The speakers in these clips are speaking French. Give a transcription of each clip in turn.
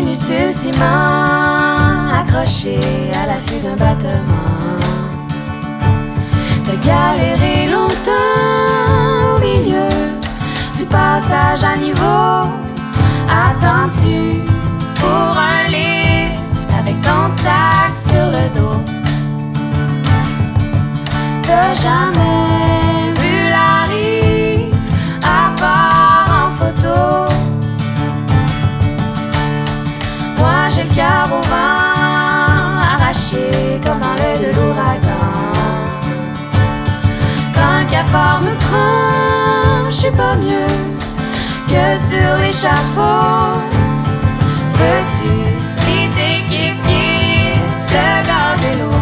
nu sur le ciment, accroché à l'affût d'un battement. T'as galéré longtemps au milieu du passage à niveau. Attends-tu pour un lift avec ton sac sur le dos? T'as jamais vu la rive à part en photo. Moi j'ai le cœur au vent, arraché comme dans l'œil de l'ouragan. Quand le cafard me prend, je suis pas mieux que sur l'échafaud. Veux-tu splitter kiff-kiff le gaz et l'eau?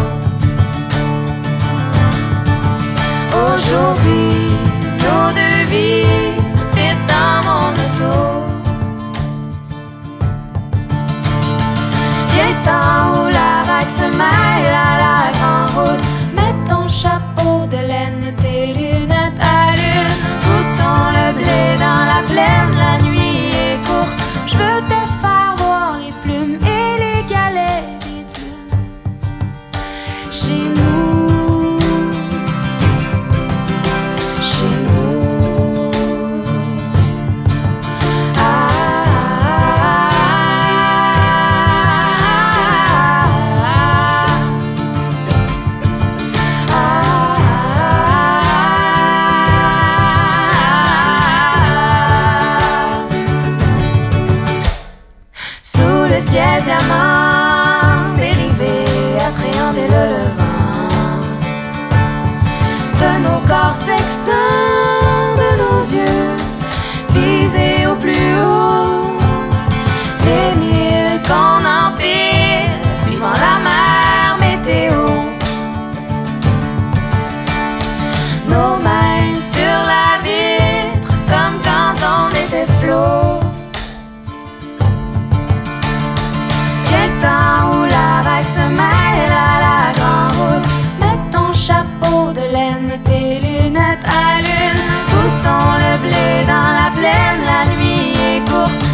Aujourd'hui, nos deux vies fit dans mon auto. Viens-t'en où la vague se mêle à la grande route. Mets ton chapeau de laine, tes lunettes à lune. Goûtons le blé dans la plaine, la nuit est courte. Je veux te faire voir les plumes et les galets des dunes. Chez nous, chez nous. Sous le ciel diamant, dérivé, appréhender le levant de nos corps sextants, de nos yeux visés au plus haut. Les milles qu'on empile, suivant la mer météo. Nos mains sur la vitre, comme quand on était flot. Viens-t'en où la vague se mêle à la grande route. Mets ton chapeau de laine, tes lunettes à lune. Goûtons le blé dans la plaine, la nuit est courte.